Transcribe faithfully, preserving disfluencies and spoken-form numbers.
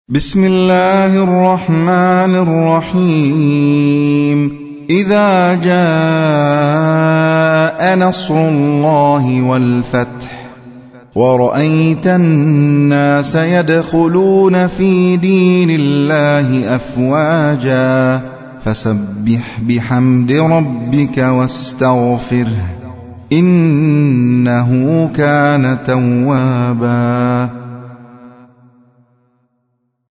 بسم الله الرحمن الرحيم إذا جاء نصر الله والفتح ورأيت الناس يدخلون في دين الله أفواجا فسبح بحمد ربك واستغفره إنه كان توابا.